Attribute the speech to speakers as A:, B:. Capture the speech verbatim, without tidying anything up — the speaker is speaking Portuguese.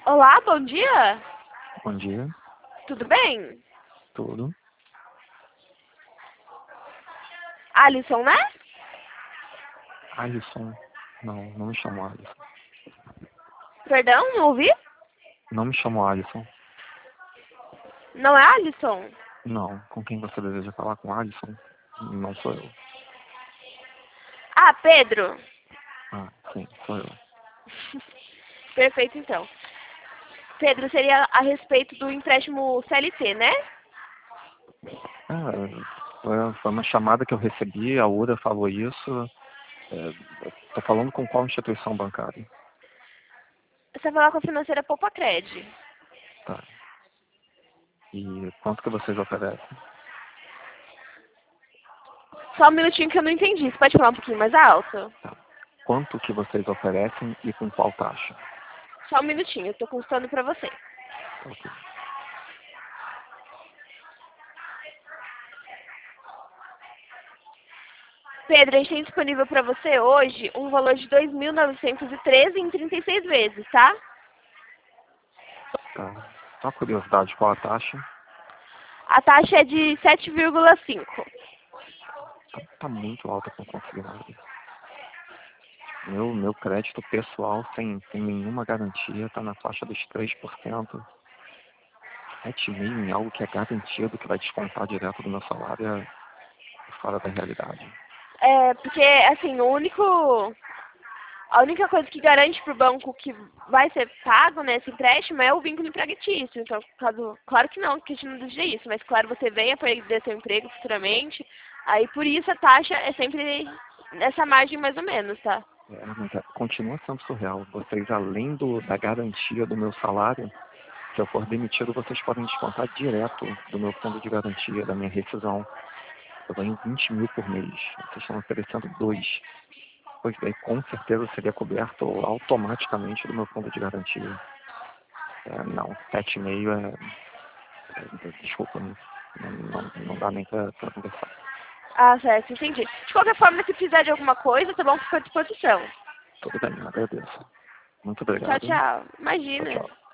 A: Olá, bom dia.
B: Bom dia,
A: Tudo bem?
B: tudo.
A: Alisson, né?
B: Alisson, não, não me chamo Alisson.
A: Perdão, não ouvi?
B: Não me chamo Alisson.
A: Não é Alisson?
B: Não, com quem você deseja falar com Alisson? Não sou eu.
A: Ah, Pedro.
B: Ah, sim, sou eu.
A: Perfeito, então. Pedro, seria a respeito do empréstimo C L T, né?
B: Ah, foi foi uma chamada que eu recebi, a Ura falou isso. É, tô falando com qual instituição bancária?
A: Você vai falar com a financeira Poupa Cred.
B: Tá. E quanto que vocês oferecem?
A: Só um minutinho que eu não entendi. Você pode falar um pouquinho mais alto?
B: Tá. Quanto que vocês oferecem e com qual taxa?
A: Só um minutinho, eu tô consultando pra você.
B: Tá, ok.
A: Pedro, a gente tem disponível pra você hoje um valor de dois mil novecentos e treze em trinta e seis vezes, tá?
B: Tá. Só curiosidade, qual a taxa?
A: A taxa é de sete vírgula cinco.
B: Tá, tá muito alta para conseguir nada. Meu, meu crédito pessoal, sem, sem nenhuma garantia, está na faixa dos três por cento. sete vírgula cinco em algo que é garantido, que vai descontar direto do meu salário, é fora da realidade.
A: É, porque, assim, o único... A única coisa que garante para o banco que vai ser pago nesse empréstimo é o vínculo empregatício. Então, caso, claro que não, que a gente não deseja isso, mas claro, você venha perder seu emprego futuramente, aí por isso a taxa é sempre nessa margem mais ou menos, tá?
B: É, mas é, continua sendo surreal. Vocês, além do, da garantia do meu salário, se eu for demitido, vocês podem descontar direto do meu fundo de garantia, da minha rescisão. Eu ganho vinte mil por mês. Vocês estão oferecendo dois. Pois daí, com certeza, seria coberto automaticamente do meu fundo de garantia. É, não, sete vírgula cinco é, é... Desculpa, não, não, não dá nem pra, pra conversar.
A: Ah, certo, entendi. De qualquer forma, se precisar de alguma coisa, tá bom? Fico à disposição.
B: Tudo bem, agradeço. Muito
A: Tchau,
B: obrigado.
A: tchau.
B: Tchau,
A: Imagina.
B: tchau.